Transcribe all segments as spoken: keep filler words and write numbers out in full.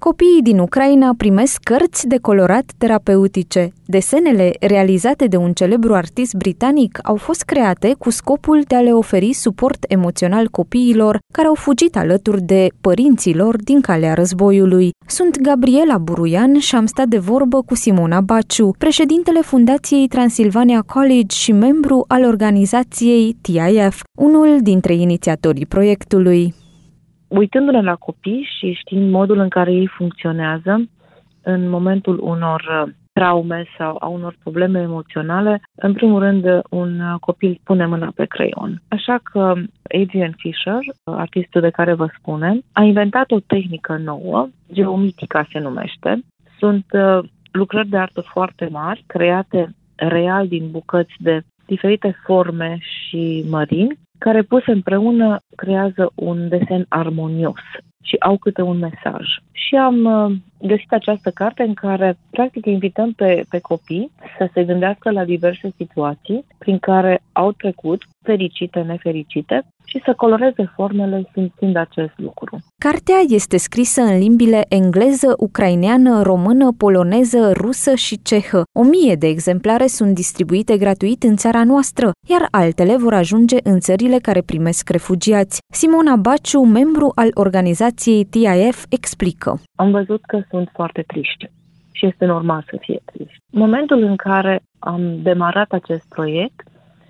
Copiii din Ucraina primesc cărți de colorat terapeutice. Desenele realizate de un celebru artist britanic au fost create cu scopul de a le oferi suport emoțional copiilor care au fugit alături de părinții lor din calea războiului. Sunt Gabriela Buruian și am stat de vorbă cu Simona Baciu, președintele Fundației Transilvania College și membru al organizației T I F, unul dintre inițiatorii proiectului. Uitându-ne la copii și știind modul în care ei funcționează în momentul unor traume sau a unor probleme emoționale, în primul rând un copil pune mâna pe creion. Așa că Adrian Fisher, artistul de care vă spunem, a inventat o tehnică nouă, geomitica se numește. Sunt lucrări de artă foarte mari, create real din bucăți de diferite forme și mărimi, care puse împreună creează un desen armonios și au câte un mesaj. Și am găsit această carte în care, practic, invităm pe, pe copii să se gândească la diverse situații prin care au trecut, fericite, nefericite, și să coloreze formele simțind acest lucru. Cartea este scrisă în limbile engleză, ucraineană, română, poloneză, rusă și cehă. O mie de exemplare sunt distribuite gratuit în țara noastră, iar altele vor ajunge în țările care primesc refugiați. Simona Baciu, membru al organizației T I F, explică. Am văzut că sunt foarte triști și este normal să fie triști. În momentul în care am demarat acest proiect,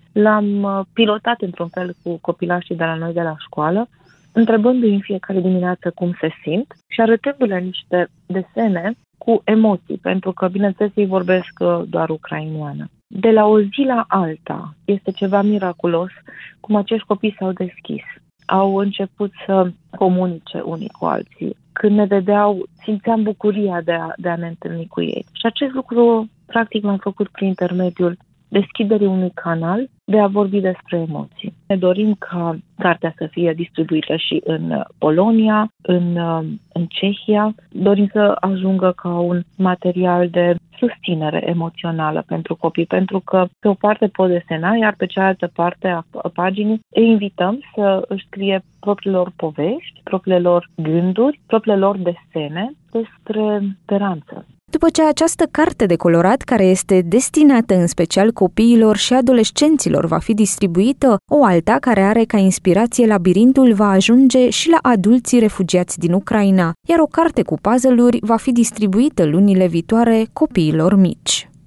l-am pilotat într-un fel cu copilașii de la noi de la școală, întrebându-i în fiecare dimineață cum se simt și arătându-le niște desene cu emoții, pentru că, bineînțeles, ei vorbesc doar ucraineană. De la o zi la alta este ceva miraculos cum acești copii s-au deschis. Au început să comunice unii cu alții. Când ne vedeau, simțeam bucuria de a, de a ne întâlni cu ei. Și acest lucru, practic, l-am făcut prin intermediul deschiderii unui canal de a vorbi despre emoții. Ne dorim ca cartea să fie distribuită și în Polonia, în, în Cehia. Dorim să ajungă ca un material de susținere emoțională pentru copii, pentru că pe o parte pot desena, iar pe cealaltă parte a paginii îi invităm să își scrie propriilor povești, propriile lor gânduri, propriile lor desene despre speranță. După ce această carte de colorat, care este destinată în special copiilor și adolescenților, va fi distribuită, o alta care are ca inspirație labirintul va ajunge și la adulții refugiați din Ucraina, iar o carte cu puzzle-uri va fi distribuită lunile viitoare copiilor mici.